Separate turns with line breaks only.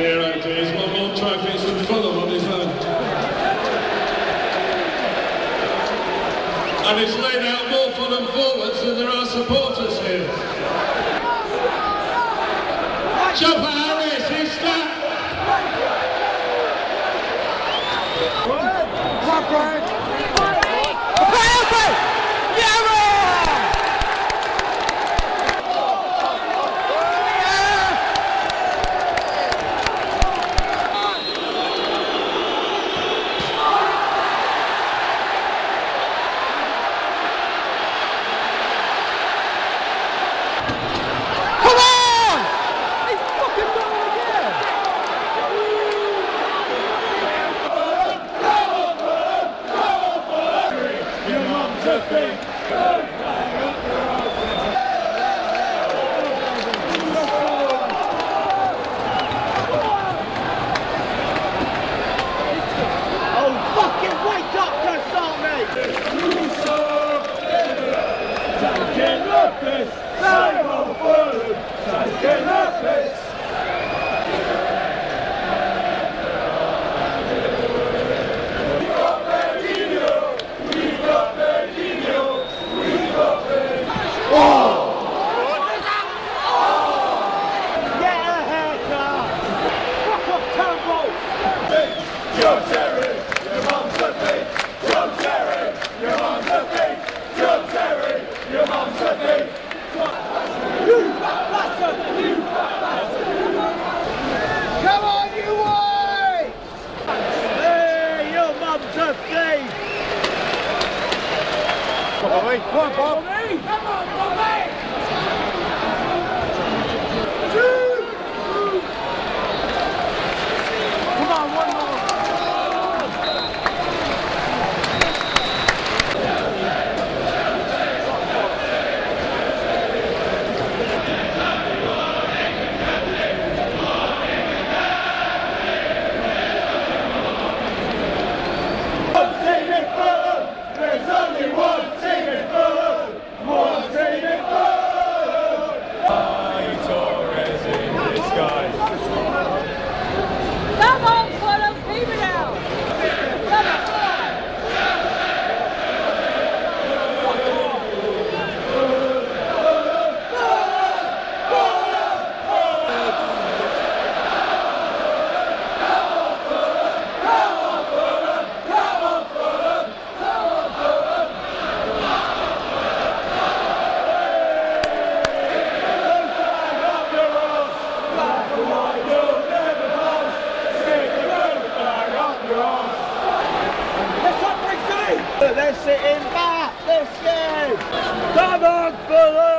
dear, oh dear, he's won more trophies than Fulham on his own. And he's laid out more Fulham forwards than there are supporters here. Chopper Harris, he's that.
Come on, Bob. Come on, Bobby! Come on, one more.
There's only one team in Fulham! One team in Fulham!
Torres in disguise.
Come on, Fulham, keep it out! Come on!
They're sitting back, they're scared! Come on, Fulham!